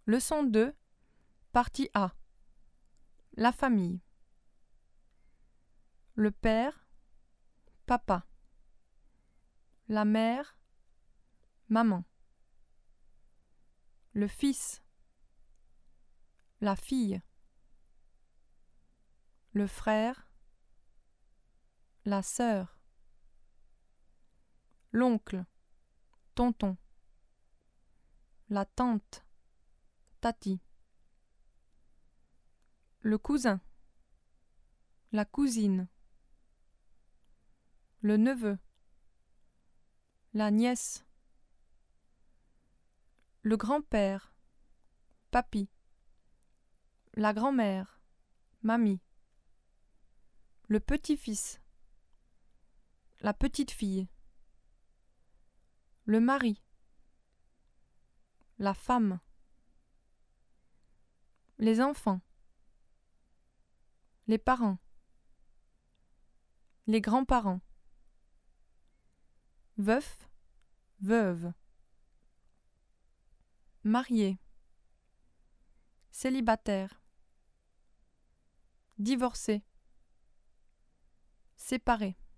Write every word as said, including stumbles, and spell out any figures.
Leçon deux, partie A. La famille. Le père, papa. La mère, maman. Le fils, la fille. Le frère, la sœur. L'oncle, tonton. La tante, tati. Le cousin, la cousine. Le neveu, la nièce. Le grand-père, papy. La grand-mère, mamie. Le petit-fils, la petite-fille. Le mari, la femme. Les enfants, les parents. Les grands-parents. Veuf, veuve. Marié. Célibataire. Divorcé. Séparé.